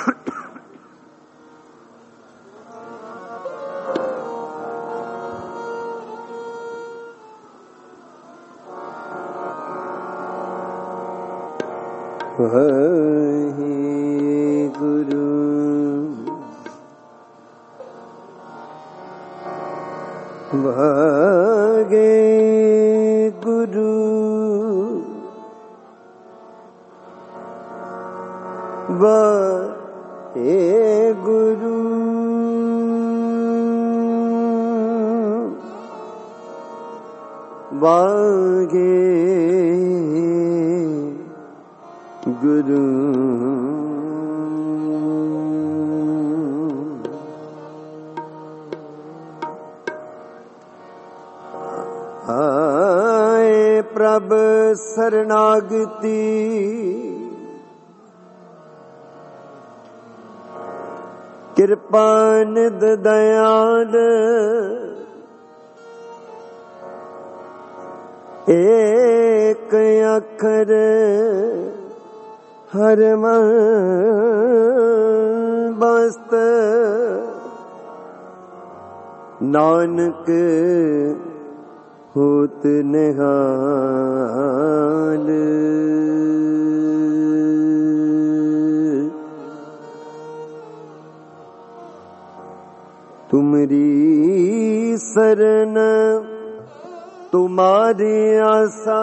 ਵਾਹਿਗੁਰੂ ਵਾਹਿਗੁਰੂ ਵਾਹਿਗੁਰੂ ਵਾਹਿਗੁਰੂ ਆਏ ਪ੍ਰਭ ਸਰਨਾਗਤੀ ਕਿਰਪਾ ਨਿਧ ਦਇਆਲ ਏਕ ਅੱਖਰ ਹਰ ਮਨ ਬਸਤ ਨਾਨਕ ਹੋਤ ਨਿਹਾਲ ਤੁਮਰੀ ਸਰਨ ਤੁਮਾਰੀ ਆਸਾ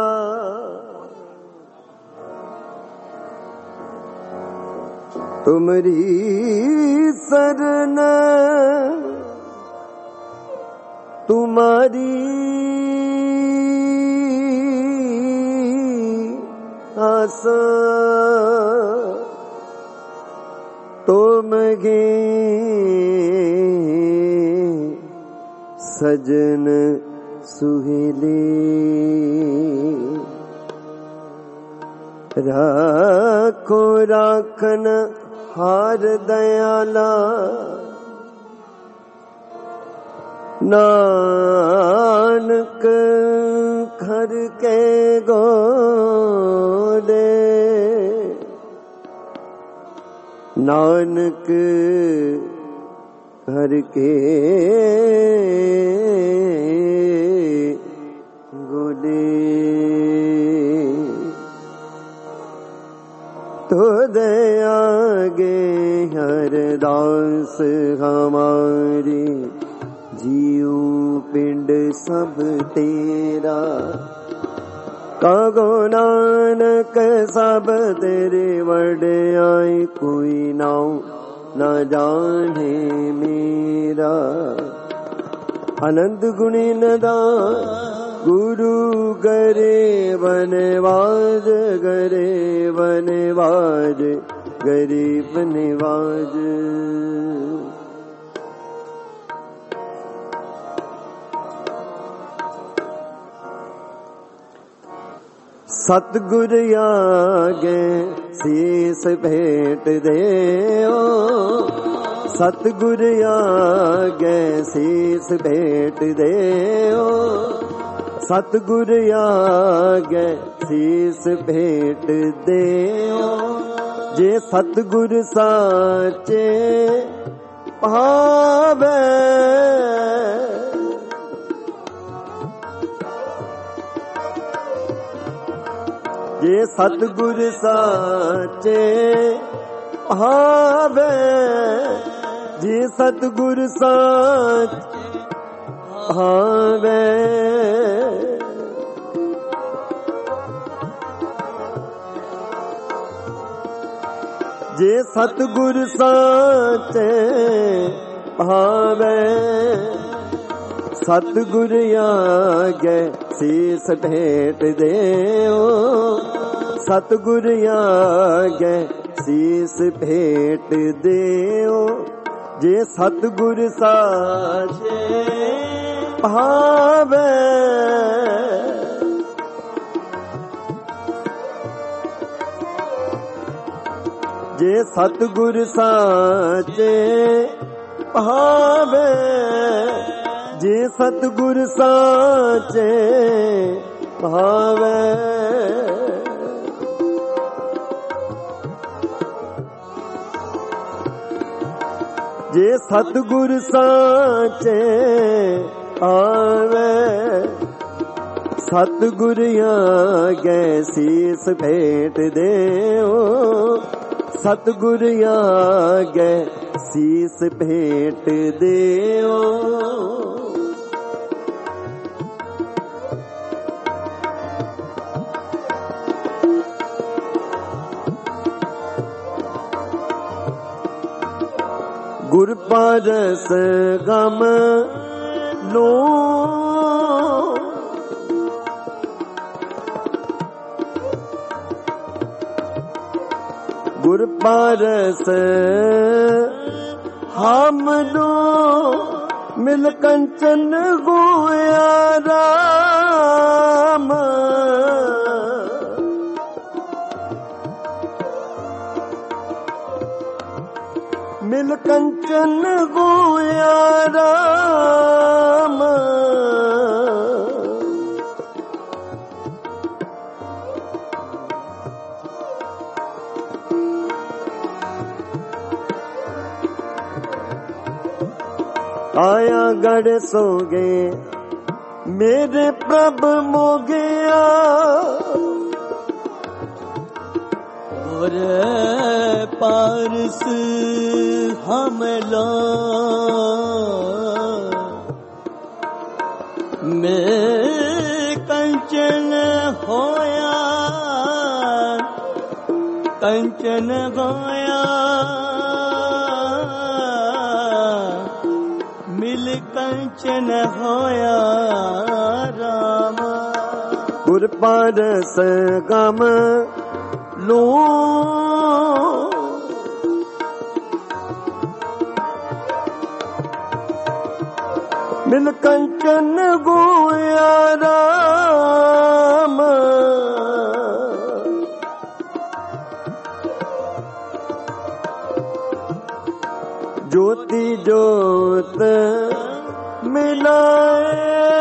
ਤੁਮਰੀ ਸਰਨ ਤੁਮਾਰੀ ਆਸਾ ਤੁਮਗੇ ਸਜਨ ਸੁਹੇਲੇ ਰਾਖੋ ਰਾਖਨ ਹਾਰ ਦਇਆਲਾ ਨਾਨਕ ਘਰ ਕੇ ਗੋਲੇ ਨਾਨਕ ਘਰ ਕੇ ਗੋਲੇ ਤੁਧ ਆਗੇ ਅਰਦਾਸ ਹਮਾਰੀ ਜੀਉ ਪਿੰਡ ਸਭ ਤੇਰਾ ਕਾਗੋ ਨਾਨਕ ਸਭ ਤੇਰੇ ਵਡਿਆਈ ਕੋਈ ਨਾਉ ਨਾ ਜਾਣੇ ਮੇਰਾ ਅਨੰਦ ਗੁਣੀ ਨਦਾ ਗੁਰੂ ਗਰੇ ਬਨਵਾਜ ਗਰੇ ਬਨਵਾਜ ਗਰੀਬ ਨਿਵਾਜ ਸਤਿਗੁਰ ਆਗੇ ਸੀਸ ਭੇਟ ਦੇਓ ਸਤਿਗੁਰ ਆਗੇ ਸੀਸ ਭੇਟ ਦੇਓ ਸਤਿਗੁਰ ਆਗੇ ਸੀਸ ਭੇਟ ਦੇਓ ਜੇ ਸਤਿਗੁਰ ਸਾਚੇ ਭਾਵੇ ਜੇ ਸਤਿਗੁਰ ਸਾਚੇ ਭਾਵੇ ਜੇ ਸਤਿਗੁਰ ਸਾਚ ਭਾਵੇ ਜੇ ਸਤਿਗੁਰ ਸਾਚੇ ਭਾਵੇ ਸਤਿਗੁਰ ਆਗੇ ਸੀਸ ਭੇਟ ਦੇਓ ਸਤਿਗੁਰ ਆਗੇ ਸੀਸ ਭੇਟ ਦੇਓ ਜੇ ਸਤਿਗੁਰ ਸਾਚੇ ਭਾਵੇ ਜੇ ਸਤਿਗੁਰ ਸਾਚੇ ਭਾਵੇ ਜੇ ਸਤਿਗੁਰ ਸਾਚੇ ਭਾਵੇ जे सतगुर साचे आवे, सतगुर आगे शीस भेंट देओ, सतगुर आगे शीस भेंट देओ। गुर पारस गम लो, गुर पारस हम लो, मिल कंचन गोया राम, मिल कंचन गोया राम। आया गढ़ सोगे मेरे प्रभ मोगया, और पारस हमला में कंचन होया, कंचन होया, मिल कंचन होया राम। गुर पारस गम लो, मिल कंचन गोया राम। ज्योति ज्योत मिलाए,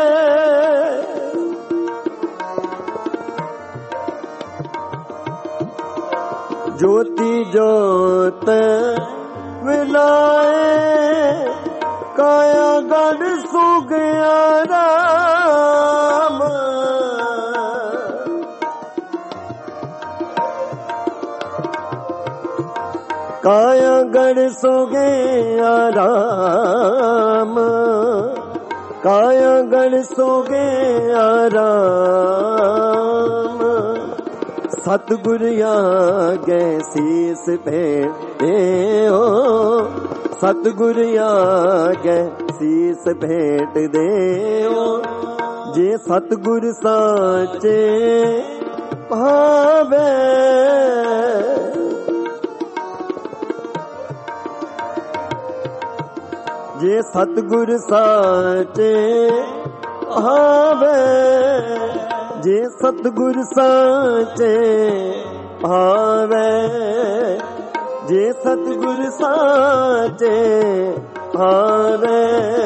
ज्योति ज्योत मिलाए, काया गढ़ सो गया राम। काया गढ़ सो गया राम, काया गढ़ सो गया राम। सतगुर आगे शीस भेंट देओ, सतगुर आगे शीस भेंट देओ। जे सतगुर साचे भावे, जे सतगुर साचे भावे, जे सतगुर साचे भावे, जे सतगुर साचे भावे।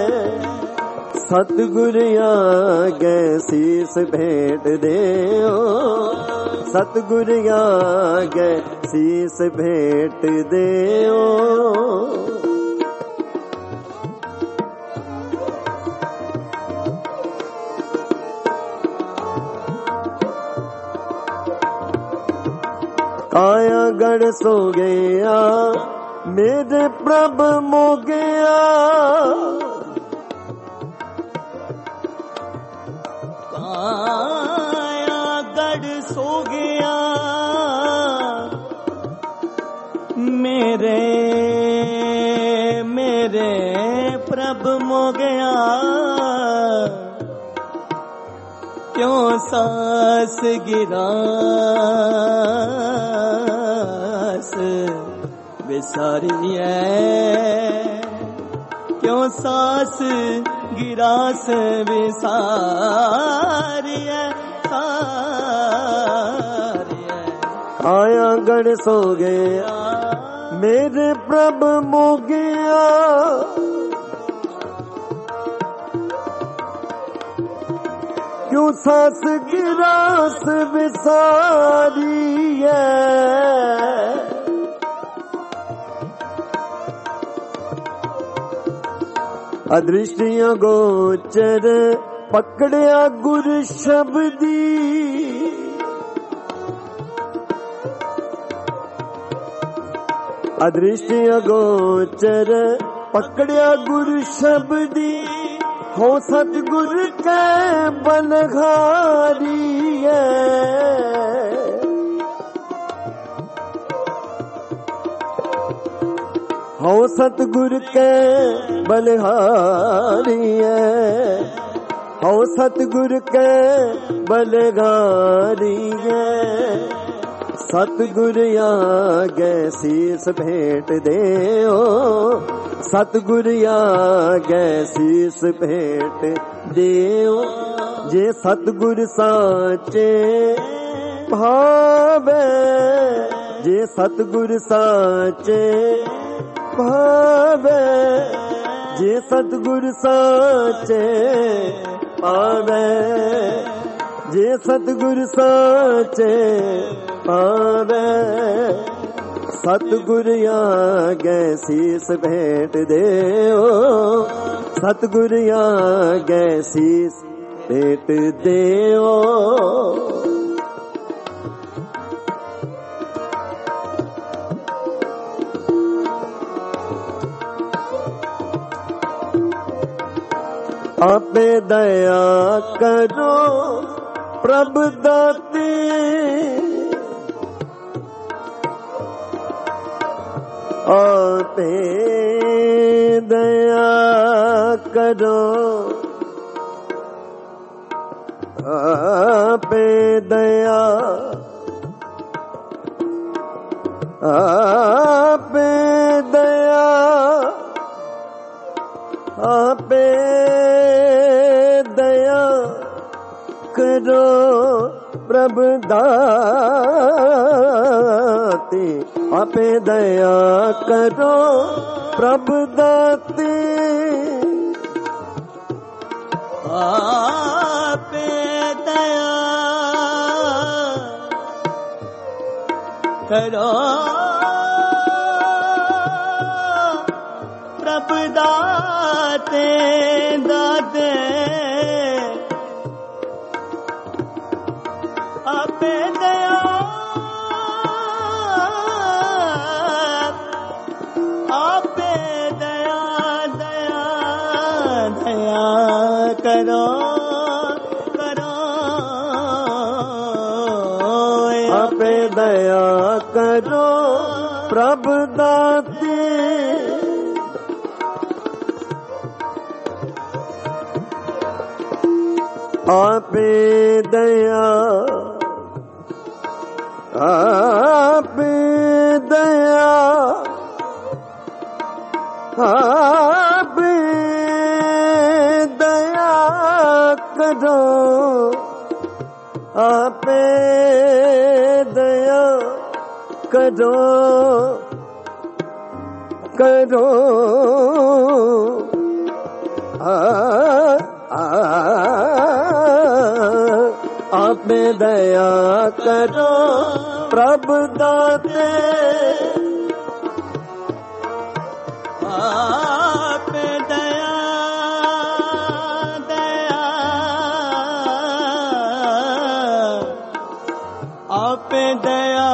सतगुर आगे शीस भेंट देओ, सतगुर आगे शीस भेंट देओ। काया गढ़ सो गया मेरे प्रभ मो गया, काया गढ़ सो गया मेरे मेरे प्रभ मो गया। क्यों सास गिरास विसारिए, क्यों सास गिरास विसारिए सारिए। काया गढ़ सो गया मेरे प्रभ मो गया, क्यों सास गिरास विसारी है। ਅਦ੍ਰਿਸ਼ਟੀਆਂ ਗੋਚਰ ਪਕੜਿਆ ਗੁਰ ਸ਼ਬਦੀ, ਅਦ੍ਰਿਸ਼ਟੀਆਂ ਗੋਚਰ ਪਕੜਿਆ ਗੁਰ ਸ਼ਬਦੀ, ਹੋ ਸਤਿਗੁਰ ਕੈ ਬਲਹਾਰੀ ਹੋ ਸਤਿਗੁਰ ਕੈ ਬਲਹਾਰੀ ਹੋ ਸਤਿਗੁਰ ਕੈ ਬਲਹਾਰੀ ਸਤਿਗੁਰ ਆਗੈ ਸੀਸ ਭੇਟ ਦੇਓ, ਸਤਿਗੁਰ ਆਗੈ ਸੀਸ ਭੇਟ ਦੇਓ, ਜੇ ਸਤਿਗੁਰ ਸਾਚੇ ਭਾਵੈ, ਜੇ ਸਤਿਗੁਰ ਸਾਚੇ ਭਾਵੈ, ਜੇ ਸਤਿਗੁਰ ਸਾਚੇ ਭਾਵੈ, ਜੇ ਸਤਿਗੁਰ ਸਾਚੇ ਭਾਵੈ, ਸਤਿਗੁਰ ਆਗੈ ਸੀਸ ਭੇਟ ਦੇਓ, ਸਤਿਗੁਰ ਆਗੈ ਸੀਸ ਭੇਟ ਦੇਓ। ਆਪੇ ਦਇਆ ਕਰੋ ਪ੍ਰਭ ਦਾਤੇ, ਆਪੇ ਦਇਆ ਕਰੋ, ਆਪੇ ਦਇਆ, ਆਪੇ ਦਇਆ, ਆਪੇ ਦਇਆ ਕਰੋ ਪ੍ਰਭ ਦਾਤੇ, ਆਪੇ ਦਇਆ ਕਰੋ ਪ੍ਰਭ ਦਾਤੇ, ਆਪੇ ਦਇਆ ਕਰੋ ਪ੍ਰਭ ਦਾਤੇ, ਦਾਤੇ ਆਪੇ ਦਇਆ, ਆਪੇ ਦਇਆ, ਦਇਆ ਦਇਆ ਕਰੋ ਕਰੋ, ਆਪੇ ਦਇਆ ਕਰੋ ਪ੍ਰਭ ਦਾਤੇ, ਆਪੇ ਦਇਆ, ਆਪੇ ਦਇਆ, ਆਪੇ ਦਇਆ ਕਰੋ, ਆਪੇ ਦਇਆ ਕਰੋ ਕਰੋ, ਆਪੇ ਦਇਆ ਕਰੋ ਪ੍ਰਭ ਦਾਤੇ, ਆਪੇ ਦਇਆ, ਦਇਆ, ਆਪੇ ਦਇਆ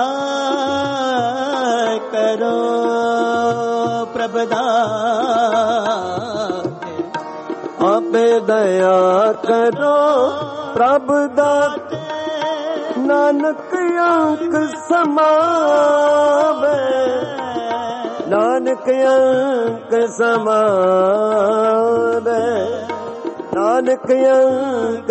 ਕਰੋ ਪ੍ਰਭ ਦਾਤੇ, ਆਪੇ ਦਇਆ ਕਰੋ ਪ੍ਰਭ ਦਾਤੇ, ਨਾਨਕ ਅੰਕ ਸਮਾਵੇ, ਨਾਨਕ ਅੰਕ ਸਮਾਵੇ, ਨਾਨਕ ਅੰਕ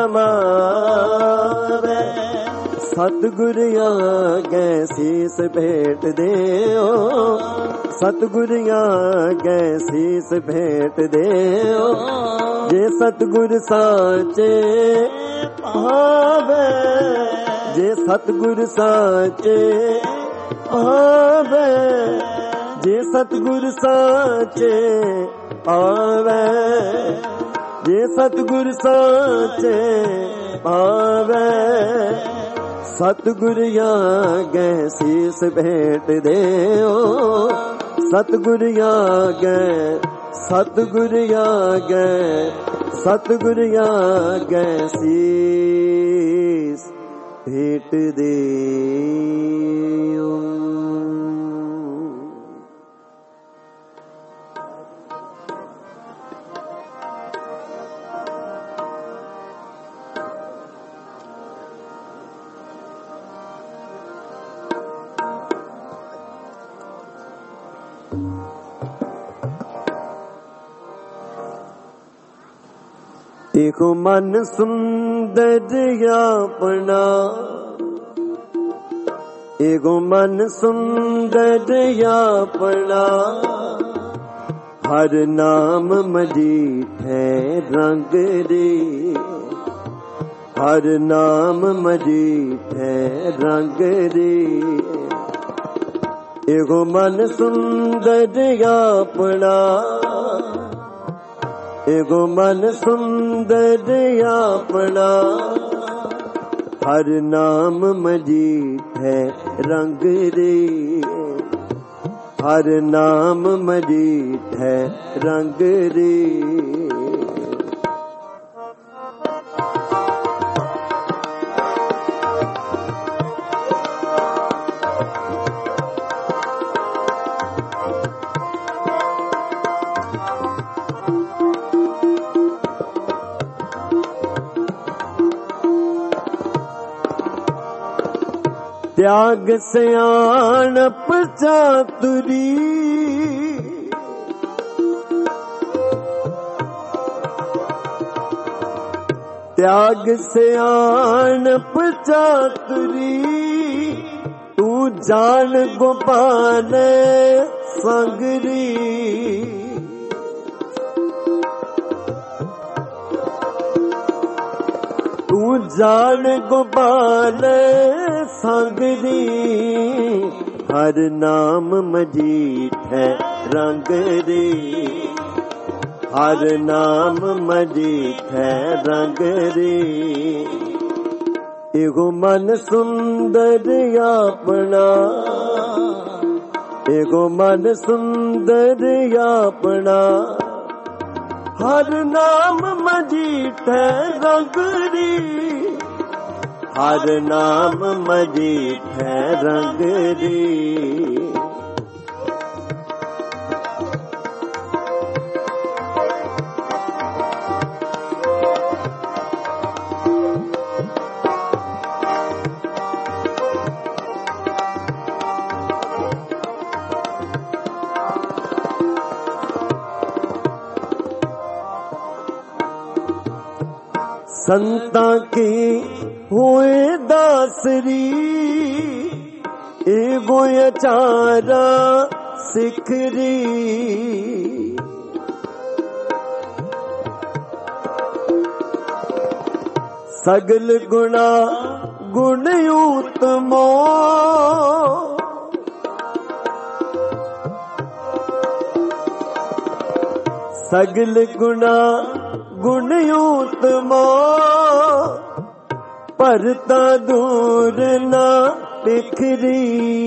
ਸਮਾਵੇ, ਸਤਿਗੁਰ ਆਗੈ ਸੀਸ ਭੇਟ ਦੇਓ, ਸਤਿਗੁਰ ਆਗੈ ਸੀਸ ਭੇਟ ਦੇਓ, ਜੇ ਸਤਿਗੁਰ ਸਾਚੇ ਭਾਵੈ, ਜੇ ਸਤਿਗੁਰ ਸਾਚੇ ਭਾਵੈ, ਜੇ ਸਤਿਗੁਰ ਸਾਚੇ ਭਾਵੈ, ਜੇ ਸਤਿਗੁਰ ਸਾਚੇ ਭਾਵੈ, ਸਤਿਗੁਰ ਆਗੈ ਸੀਸ ਭੇਟ ਦੇਓ, ਸਤਿਗੁਰ ਆਗੈ सतगुर आगे सतगुर आगे शीस भेट दे। देखो मन सुंदर अपना, एगो मन सुंदर अपना, हर नाम मजीठे रंग रे, हर नाम मजीठे रंग रे। एगो मन सुंदर अपना, एगो मन सुंदर अपना, हर नाम मजीठे रंग रे, हर नाम मजीठे रंग रे। त्याग सयानप चातुरी, त्याग सयानप चातुरी, तू जान गोपाल संगरी। तू जान गोपाल संगरी, हर नाम मजीठे रंग रे, हर नाम मजीठे रंग रे। एगो मन सुंदर अपना, एगो मन सुंदर अपना, हर नाम मजीठे रंग रे, हर नाम मजीठे रंग रे। संता की हुए दासरी, एगो अचारा सिखरी। सगल गुणा गुण उत्तमो, सगल गुणा गुण उत्तमो, परता दूर ना बिखरी।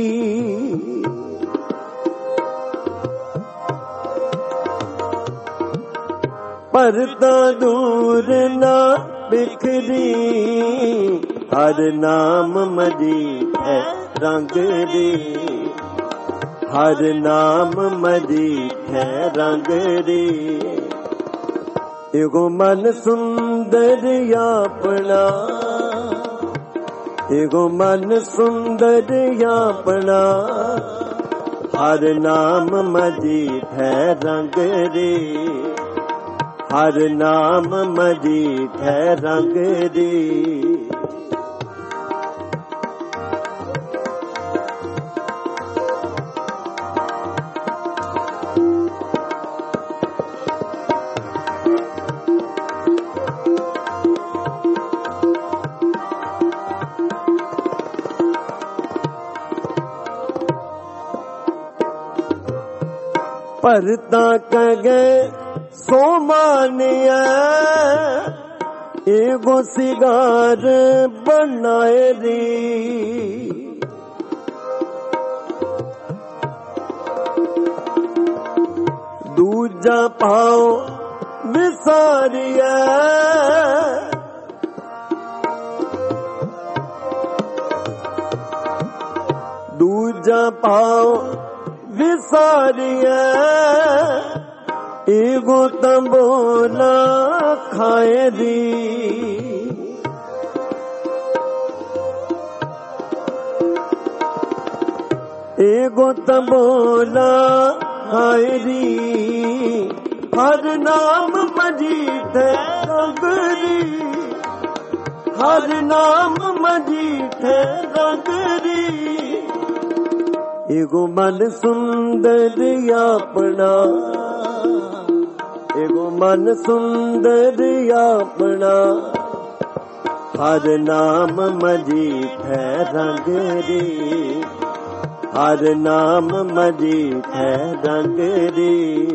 परता दूर ना बिखरी, हर नाम मजीठे रंग रे, हर नाम मजीठे रंग रे। एगो मन सुंदर अपना, एगो मन सुंदर अपना, हर नाम मजीठे रंग रे, हर नाम मजीठे रंग रे। परता कगे सो मानिया, एगो सिगार बनाए री। दूजा पाओ विसारिया दूजा पाओ विसारिया एगो तंबोला खाए दी एगो तंबोला खाए दी हर नाम मजीठ रंगरी हर नाम मजीठ रंगरी एगो मन सुंदर अपना एगो मन सुंदर अपना हर नाम मजीठ रंगरी हर नाम मजीठ रंगरी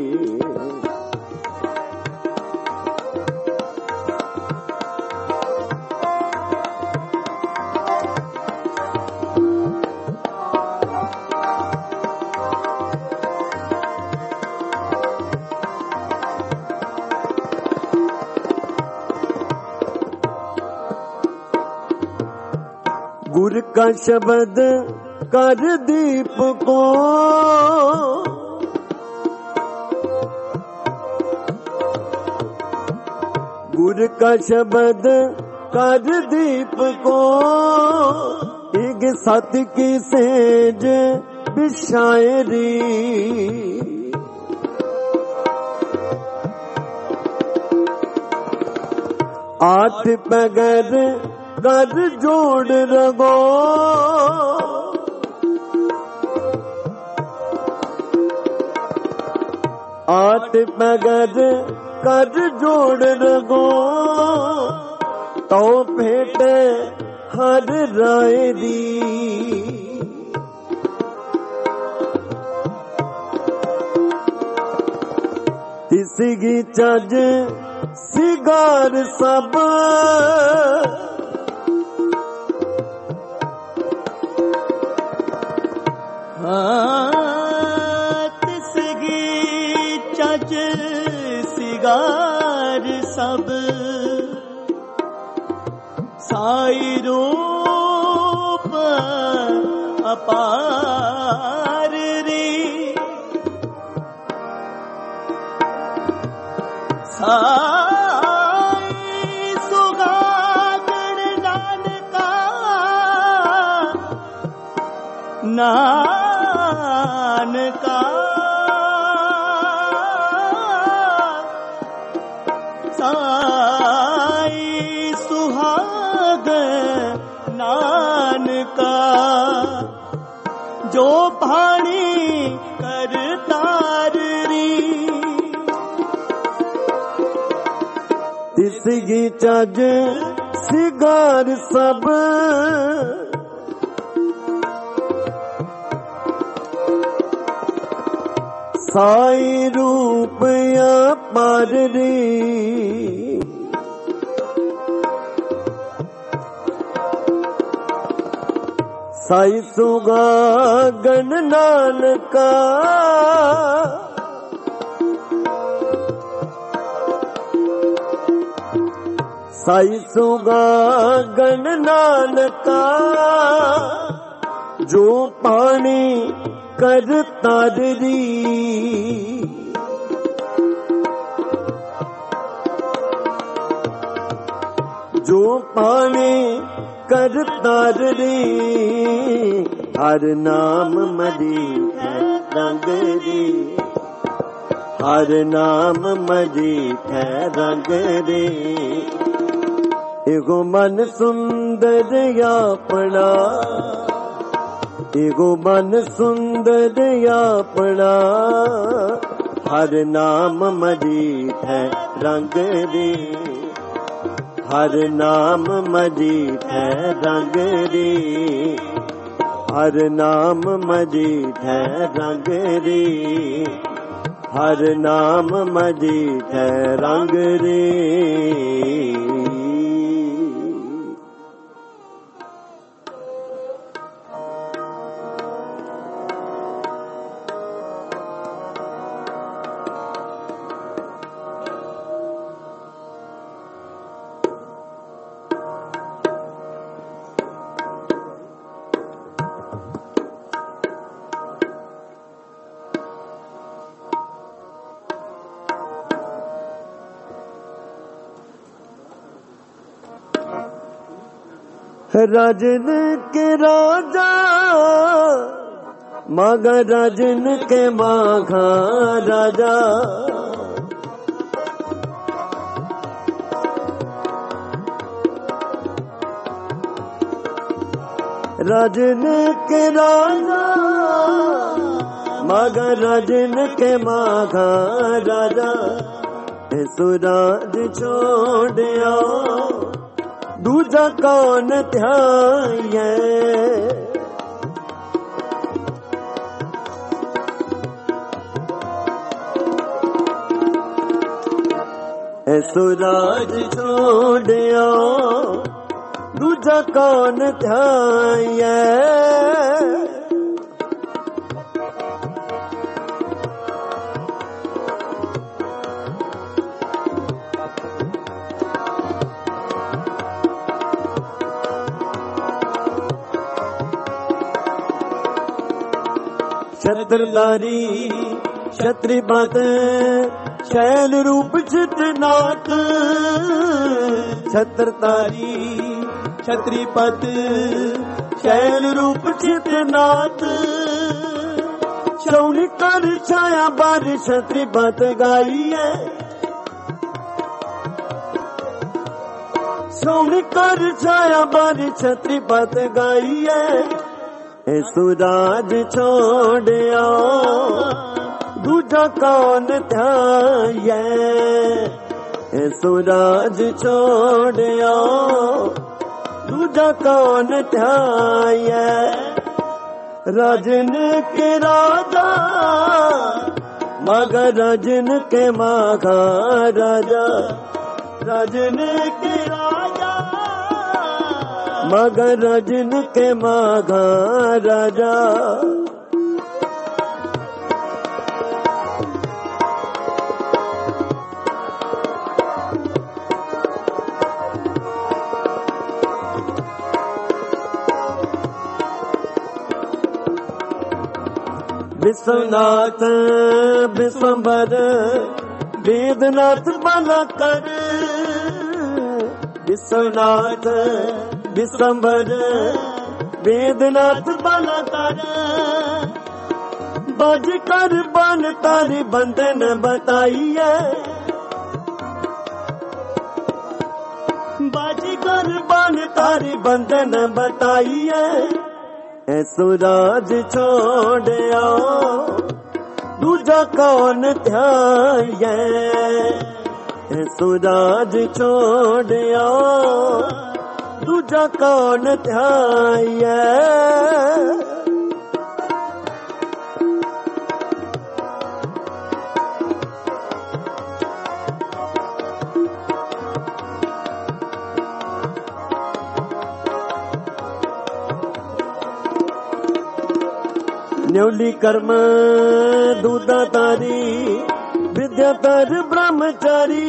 गुर का शब्द कर दीप को गुर का शब्द कर दीप को एक सत की सेज बिशायरी आठ पैगर कर जोड़ रगो आठ पैगर कर जोड़ रगो तो भेट हर राय दी तिसगी चज सिगार सब तिसगी चज सिगार सब साई रूप अपार री साई सुगागण नानका नानका साई सुहाग नानका जो भाणी कर तारी तिसगी चज सिगार सब साई रूप अपार री साई सुगागन नानका साई सुगागन नानका जो पानी कर तारी जो पानी कर तारी हर नाम मजीठ रंगरी हर नाम मजीठ रंगरी एगो मन सुंदर अपना एगो मन सुंदर अपना हर नाम मजीठ रंगरी हर नाम मजीठ रंगरी हर नाम मजीठ रंगरी हर नाम मजीठ रंगरी राजन के राजा मागा राजन के माघा राजा राजन के राजा मागा राजन के माघा राजा सुराज छोड़िया दूजा कौन ध्याये सुराज छोड़िया दूजा कौन ध्याये छत्रधारी क्षत्रिपत शैल रूप चित्रनाथ छत्रधारी क्षत्रिपत शैल रूप चित्रनाथ शौनी कर छाया बार क्षत्रिपत गाई है शौनी कर छाया बार क्षत्रिपत गाई है सुराज छोड़िया दूजा कौन ध्याये सुराज छोड़िया दूजा कौन ध्याये राजन के राजा मागा राजन के माघा राजा राजन के राजा मगर राजन के माघा राजा विश्वनाथ विश्वंभर वेदनाथ बला कर विश्वनाथ विश्वंभर वेदनाथ बला कर बाज कर बन तारी बंधन बताइए बाज कर बन तारी बंधन बताइए सुराज छोड़िया दूजा कौन ध्याये सुराज छोड़िया दूजा कौन ध्याये न्योली कर्म दूधा तारी विद्या तर ब्रह्मचारी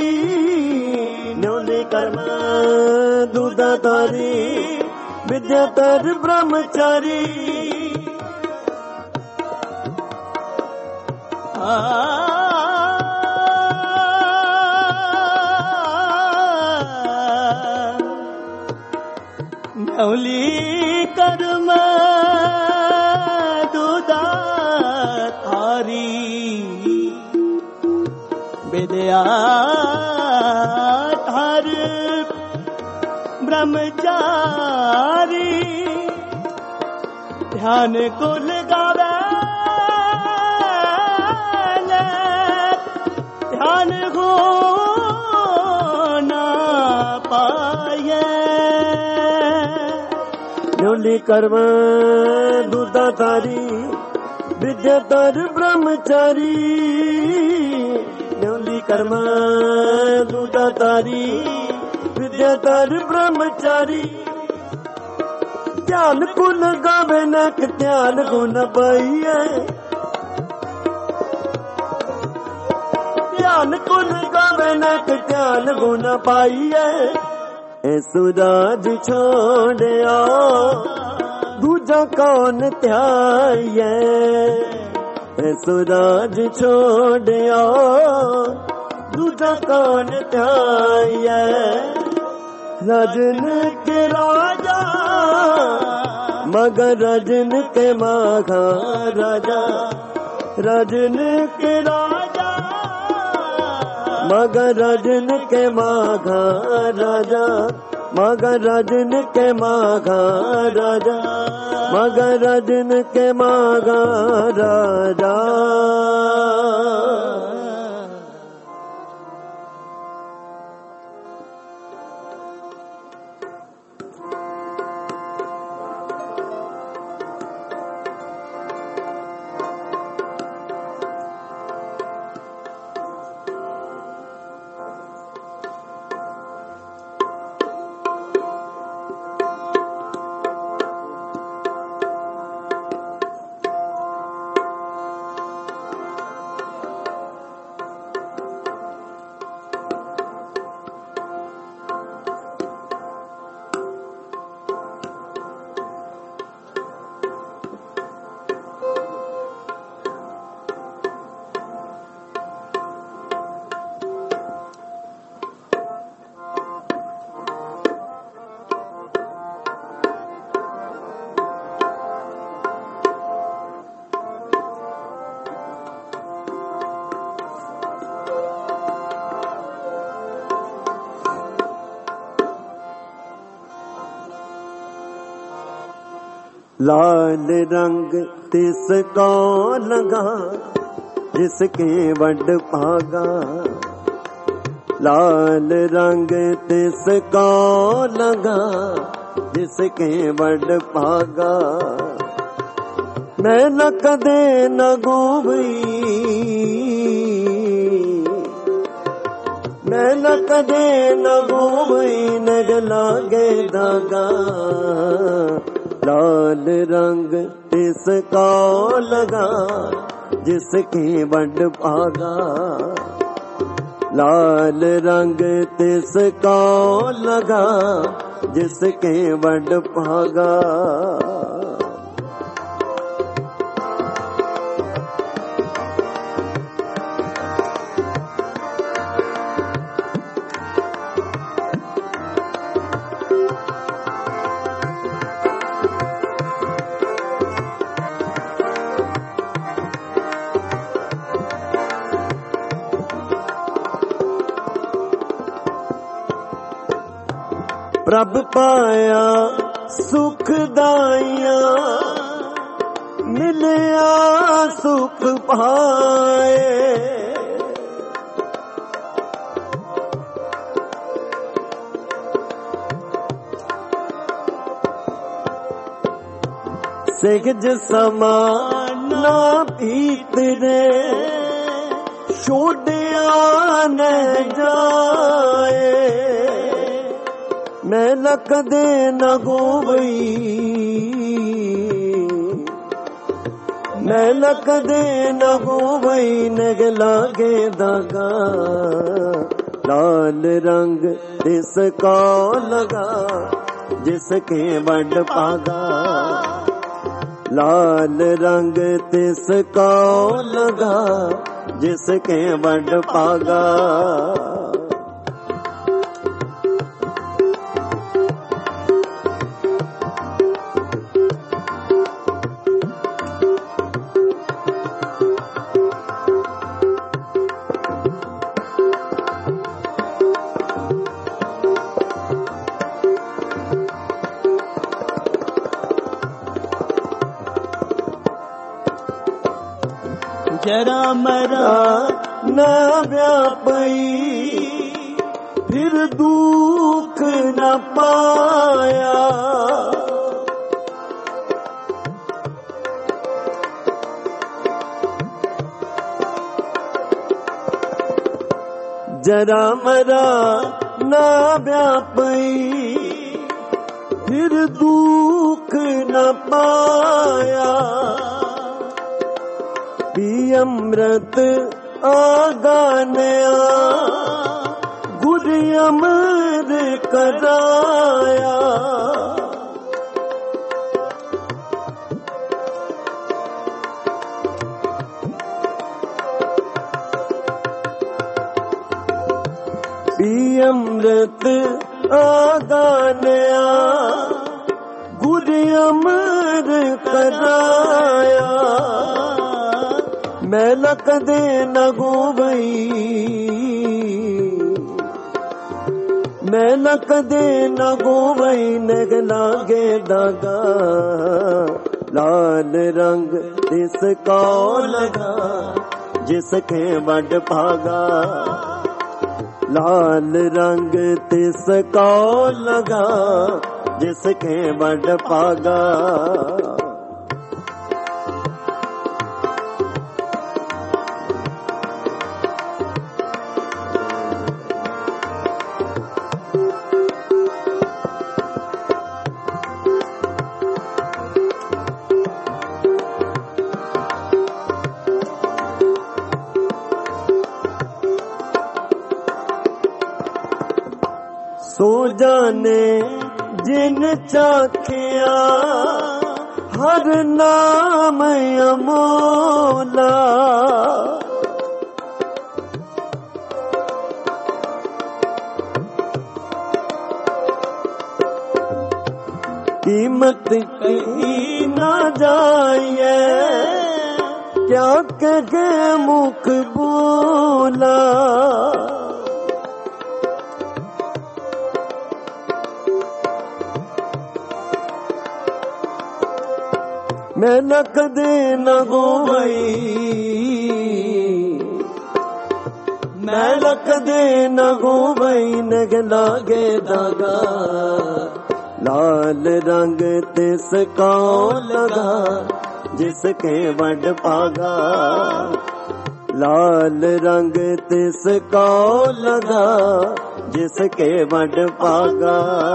न्योली कर्म दूधा तारी विद्या तर ब्रह्मचारी न्योली कर्म विद्या हर ब्रह्मचारी ध्यान को लगावे ध्यान हो ना पाए न्योली कर्म दूधा तारी विद्या तर ब्रह्मचारी न्योली कर्म दूधा तारी विद्या तर ब्रह्मचारी ध्यान को लगावे नक ध्यान को न पाइए ध्यान को लगावे नक ध्यान को न पाइए सुराज छोड़िया दूजा कौन ध्याये सुराज छोड़िया दूजा कौन ध्याये राजन के राजा मगर रजन के माघा राजा, रजन के राजा, मगर रजन के माघा राजा, मगर रजन के माघा राजा, मगर रजन के माघा राजा। लाल रंग तिसको लगा जिसके वड भागा, लाल रंग तिसको लगा जिसके वड भागा। मैं न कदे न गोवई, मैं न कदे न गोवई नग लागे धागा। लाल रंग तिसको लगा जिसके वड भागा, लाल रंग तिसको लगा जिसके वड भागा। प्रभ पाया सुखदाइया, मिलया सुख पाए। सेज समाना भीतरे छोड़िया न जाए। मैं न कदे न गोवई, मैं न कदे न गोवई नग लागे धागा। लाल रंग तिसको लगा जिसके वड भागा, लाल रंग तिसको लगा जिसके वड भागा। जरा मरा न व्यापई फिर दुख न पाया। जरा मरा न व्यापई फिर दुख न पाया। पी अमृत आगानया गुर अमर कराया। पी अमृत आगानया पूरे अमर कराया, मैला कदे न गोवई, मैला कदे न गोवई, नग लागे दागा, लाल रंग तिसको लगा, जिसके वड भागा, लाल रंग तिसको लगा, जिसके वड भागा। सो जाने जिन चाखिया हर नाम अमोला, कीमत कही ना जाइए, क्या कहे मुख बोला, मैं न कदे न गोवई, मैं न कदे न गोवई, नग लागे दागा, लाल रंग तिसको लगा, जिसके वड भागा, लाल रंग तिसको लगा, जिसके वड भागा।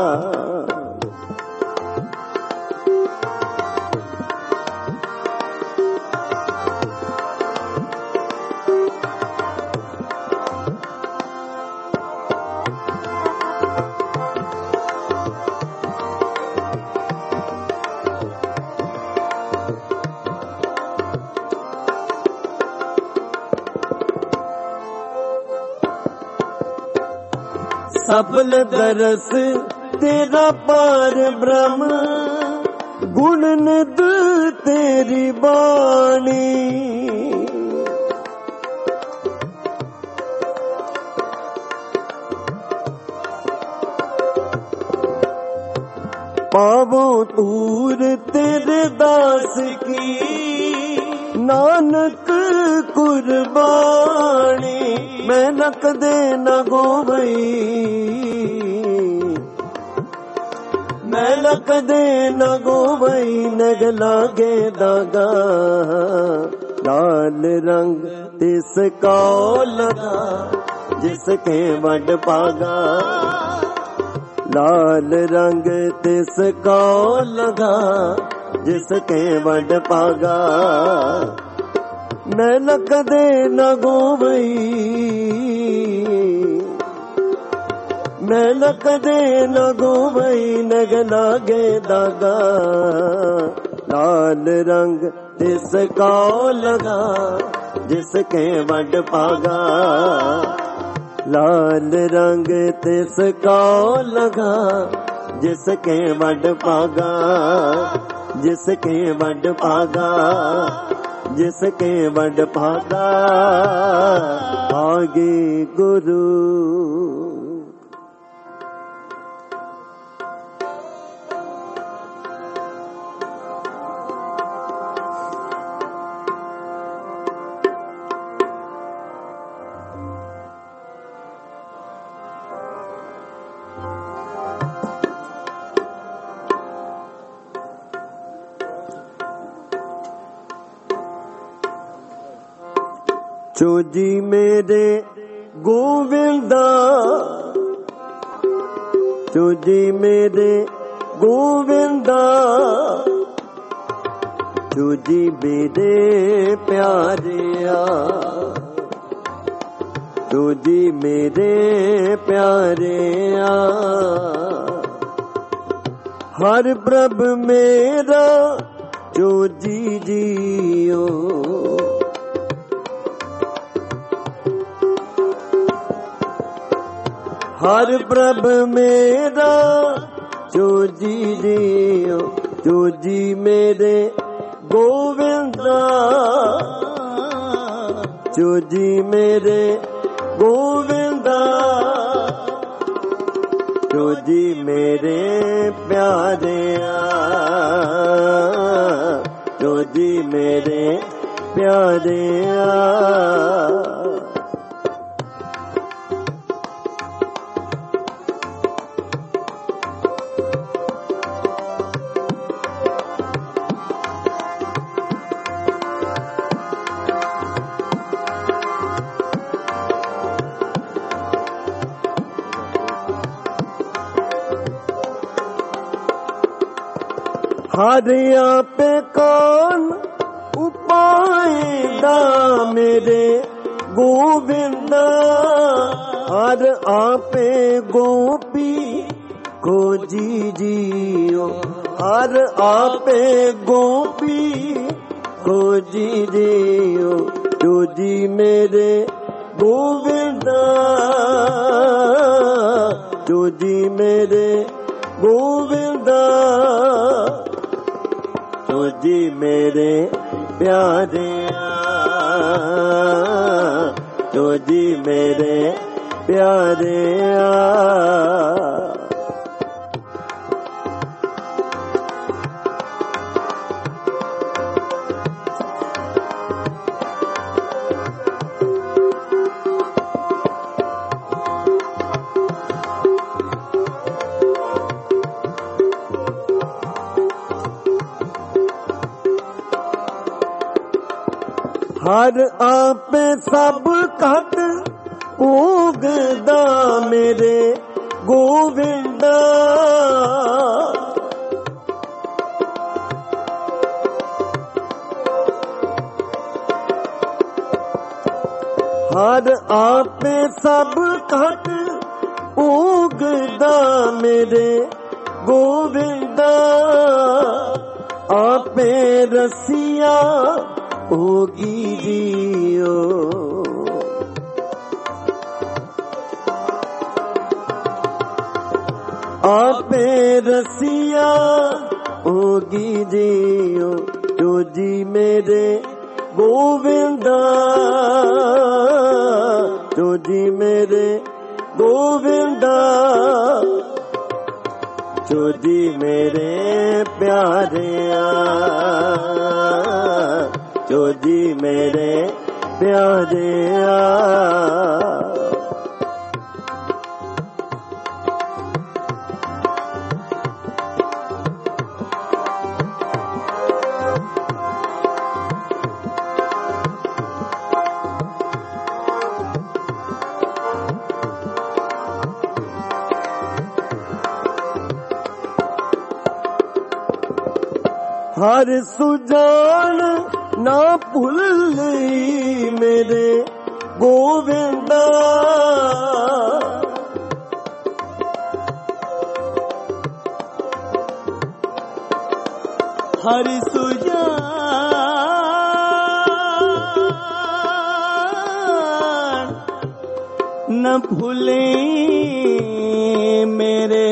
सफल दरस तेरा पार ब्रह्म, गुण निध तेरी बाणी, पावो तूर तेरे दास की, नानक कुर्बानी, मैं न कदे न गोवई, मैं न कदे न गोवई, नग लागे दागा, लाल रंग तिसको लगा, जिसके वड भागा, लाल रंग तिसको लगा, जिसके वड भागा। मैं न कदे न गोवई, मैं न कदे न गोवई, नग लागे दागा, लाल रंग तिसको लगा, जिसके वड भागा, लाल रंग तिसको लगा, जिसके वड भागा, जिसके वड भागा, जिसके वड भागा, भागे गुरु। चोजी मेरे गोविंदा, चोजी मेरे गोविंदा, चोजी मेरे प्यारिया, चोजी मेरे प्यारिया, हर प्रभ मेरा चोजी जियो, हर प्रभ मेरा ਜੋ ਜੀ ਜੀਓ, ਜੋ ਜੀ ਮੇਰੇ ਗੋਵਿੰਦਾ, ਜੋ ਜੀ ਮੇਰੇ ਗੋਵਿੰਦਾ, ਜੋ ਜੀ ਮੇਰੇ ਪਿਆਰਿਆ, ਜੋ ਜੀ ਮੇਰੇ ਪਿਆਰਿਆ। हर आपे कौन उपाय दा मेरे गोविंदा, हर आपे गोपी को जी जियो, हर आपे गोपी को जी जियो, जो जी मेरे गोविंदा, जो जी मेरे गोविंदा, जो जी मेरे प्यारिया, जो जी मेरे प्यारिया। हर आपे सब घट उगदा मेरे गोविंदा, हर आपे सब घट उगदा मेरे गोविंदा, आपे रसिया होगी जियो, आपे रसिया होगी जियो, जो जी मेरे गोविंदा, जो जी मेरे गोविंदा, जो जी मेरे प्यारिया, जो जी मेरे प्यारिया। हर सुजान ना भूली मेरे गोविंदा, हर सुजान न भूले मेरे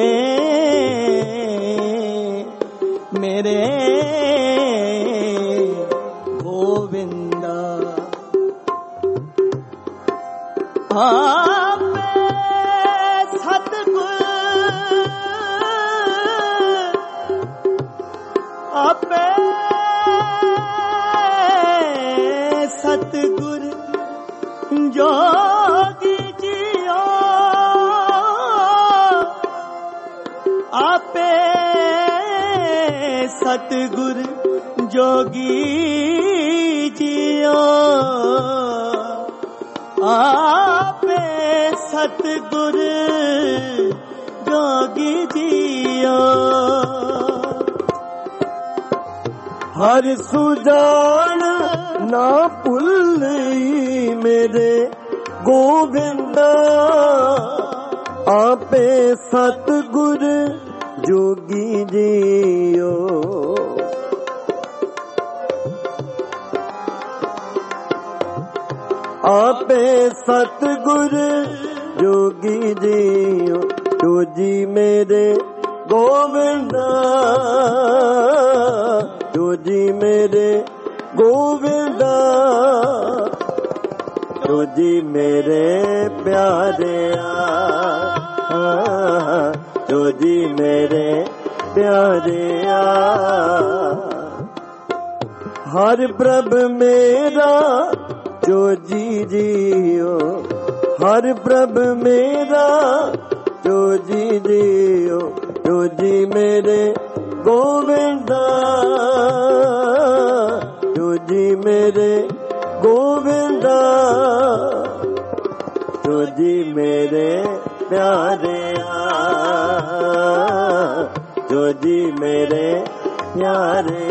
मेरे आपे सतगुर, आपे सतगुर जोगी जियो, आपे सतगुर जोगी जियो, आपे सतगुर जोगी जियो। हर सुजान ना भूली मेरे गोविंदा, आपे सतगुर जोगी जियो, आपे सतगुर जोगी जियो, जो जी मेरे गोविंदा जो जी मेरे गोविंदा जो जी मेरे प्यारे जो जी मेरे प्यारे हर प्रभ मेरा जो जी जियो हर प्रभ मेरा जो जी जियो जो जी मेरे गोविंदा जो जी मेरे गोविंदा जो जी मेरे प्यारे जो जी मेरे प्यारे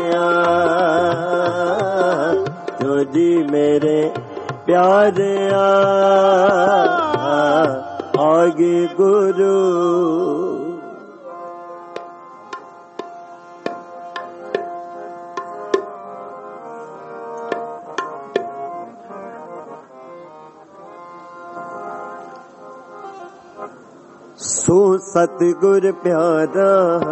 जो जी मेरे प्यारे आगे गुरु सो सतगुर प्यारा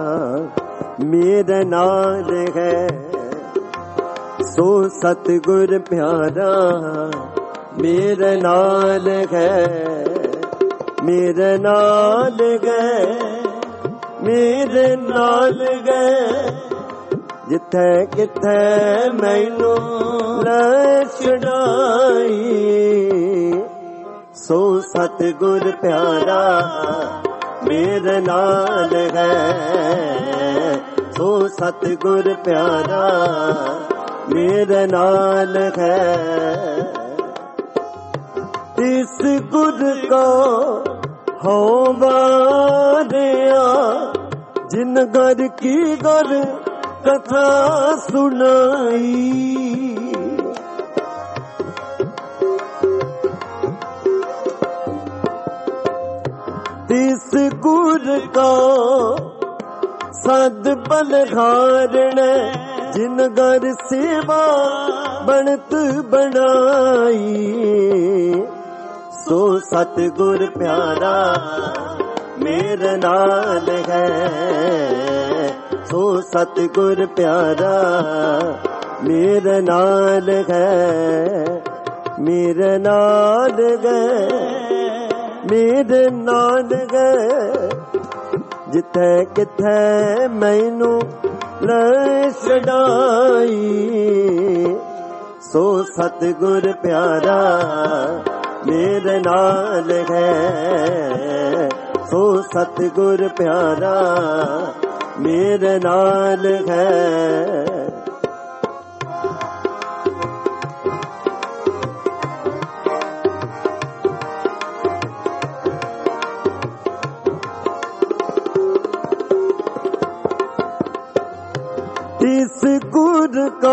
मेरा नाल है सो सतगुर प्यारा मेरा नाल है मेरे नाल गए मेरे नाल गए जिथे किथे मैनू ले छड़ाई सो सतगुर प्यारा मेरे नाल है सो सतगुर प्यारा मेरे नाल है इस गुर को हो बारिया जिन घर की घर कथा सुनाई इस गुर को सद बलहारण जिन घर सेवा बनत बनाई सो सतगुर प्यारा मेरे नाल है सो सतगुर प्यारा मेरे नाल है मेरे नाल गए मेरे नाल गए जिथे किथे मैनू ले छड़ाई सो सतगुर प्यारा मेरे नाल है सो सतगुर प्यारा मेरे नाल है इस गुर को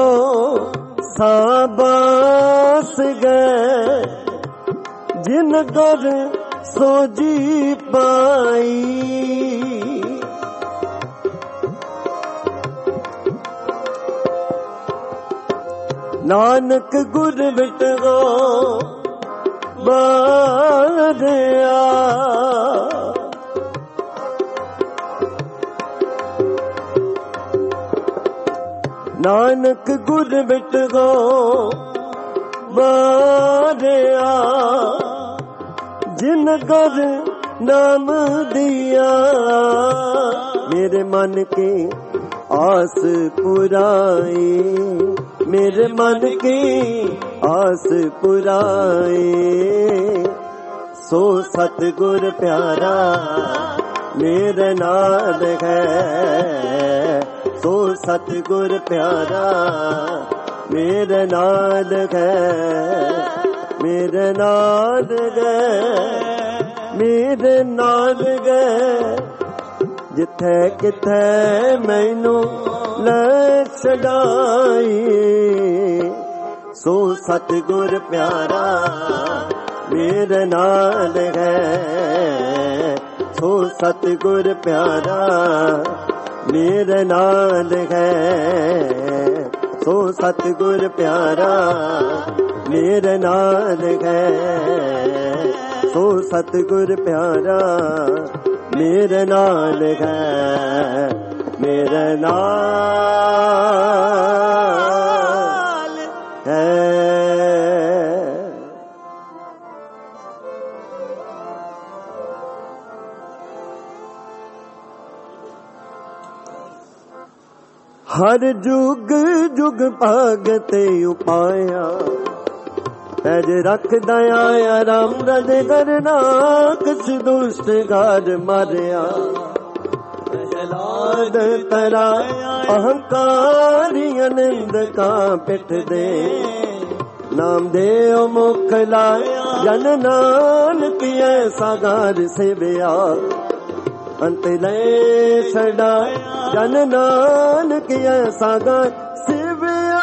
साबास गए जिन घर सोजी पाई नानक गुर बिटगो बारिया नानक गुर बिटगो बारिया जिन घर नाम दिया मेरे मन की आस पुराई मेरे मन की आस पुराई सो सतगुर प्यारा मेरे नाल है सो सतगुर प्यारा मेरे नाल है मेरे नाल गए मेरे नाल गए जिथे किथे मैनू ले छड़ाई सो सतगुर प्यारा मेरे नाल है सो सतगुर प्यारा मेरे नाल है सो सतगुर प्यारा मेरे नाल है सो सतगुर प्यारा मेरे नाल है, मेरे नाल है। हर जुग जुग भगते उपाया, तज रख दया राम रज करना, किस दुष्ट घर मारिया। प्रहलाद तराया अहंकारी अनिंद का पिठ दे, नाम दे मुख लाया जन नानक ऐसा गार सेविया। अंत ले छड़ाया जन नानक ऐसा गार सेविया।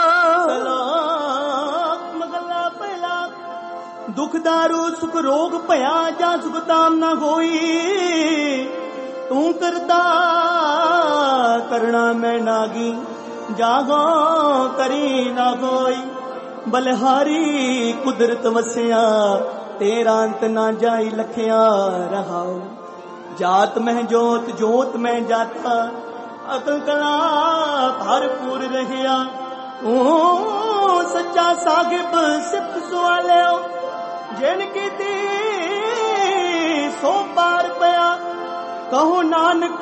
दुख दारू सुख रोग भया, जा सुख ताम न होई। तू करता करना मैं नागी, जागो करी ना कोई। बलहारी कुदरत वसिया, तेरा अंत ना जाई लखिया रहाओ। जात में जोत जोत में जाता, अकल कला भरपूर रहिया। तू सच्चा साहिब सिफ्त सुआलियो, जिन की दी सो पार पया। कहो नानक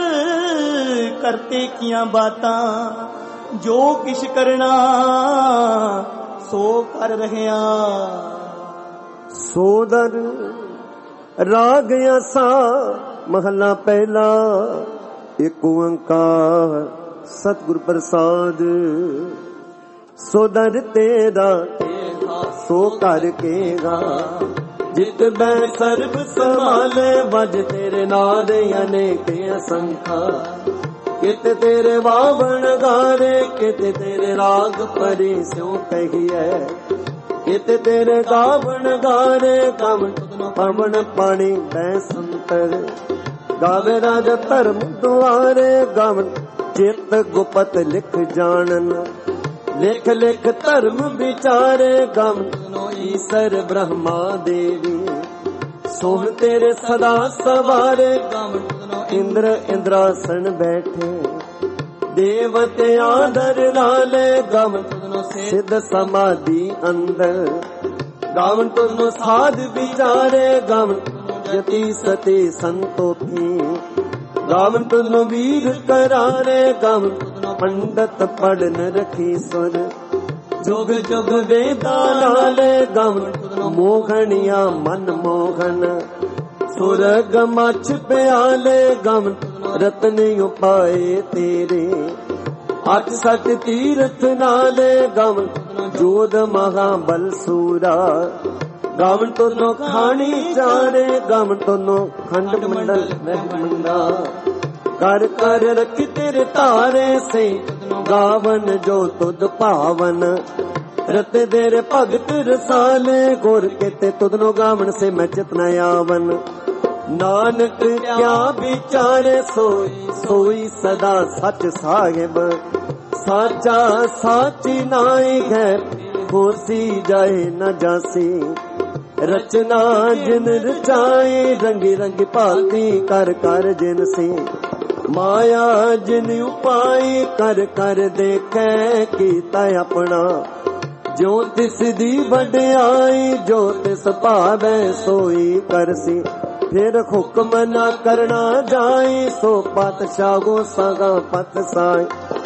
करते किया बातां, जो किश करना सो कर रहिया। सोदर राग असा महला पहला, एक ओंकार सतगुर प्रसाद। सोदर तेरा सो कर केगा, जित बै सर्ब संभाले। बज तेरे नाद अनेक असंखा, कित तेरे वावण गारे। कित तेरे राग परी स्यों कहिए, कित तेरे गावण गारे। गावण पवन पानी बै संतर, गावे राजा धर्म दुआरे। गावण चित गुपत लिख जानन, लिख लिख धर्म विचारे। गम ईसर ब्रह्मा देवी, सोह तेरे सदा सवारे। गम इंद्र इंद्रासन बैठे, देवते आदर लाले। गम सिद्ध समाधि अंदर, गावन तुनो साध विचारे। गावन यति सती संतोखी, गावन तुनो वीर करारे। गावन पंडित पढ़न रखी सुर, जुग जुग वेदा नाले। गावन मोहनिया मन मोहन, सुरग मछ प्याले। गावन रतन उपाए तेरे, अठ सठ तीर्थ नाले। गावन जोध महाबल सूरा, गावन तुनो खानी चारे। गावन तुनो खंड मंडल मंडा, कर कर रख तेरे तारे से। गावन जो तुद पावन, रत तेरे भगत रसाले। गुर केते तुदनो गावन से मैं चितना आवन। नानक क्या विचारे, सोई सोई सदा सच साहिब। साचा साची नाई है, होसी जाए न जासी। रचना जिन रचाए, रंगी रंगी भांति कर कर जिन से। माया जिन उपाय कर कर देखे, कीता अपना। जो तिस दी वड्याई, जो तिस भावे सोई करसी। फिर हुक्म न करना जाए, सो पातशाह गो सगा पत साई।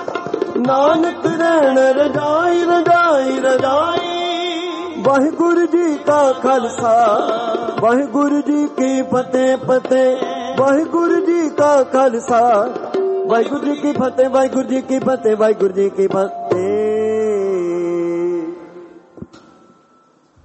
नानक रहन रजाई रजाई रजाई। वाहिगुरु जी का खालसा, वाहिगुरु जी की फतेह फतेह। वाहिगुरु जी का खालसा, वाहिगुरु जी की फतेह, वाहिगुरु जी की फतेह, वाहिगुरु जी की फतेह।